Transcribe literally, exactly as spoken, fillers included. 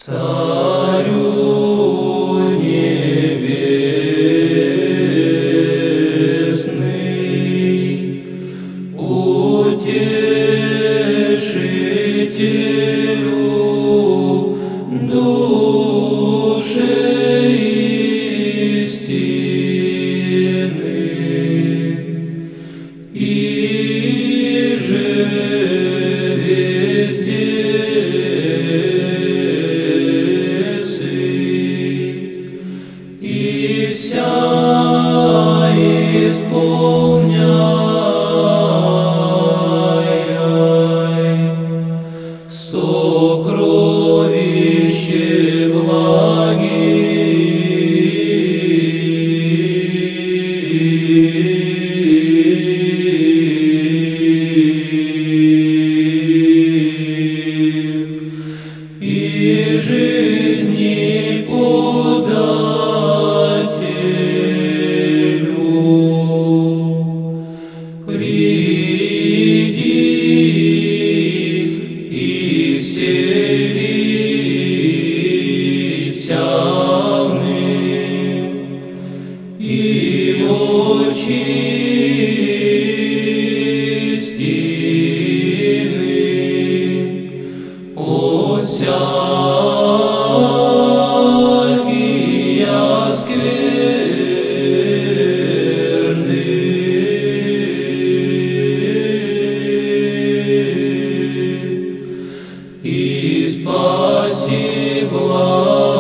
Царю небесный, утешителю души истины, и же везде и вся исполняй сокровище благих и жизни подателю. Приди и вселися в них, и очисти от всякия скверны, и спаси благо.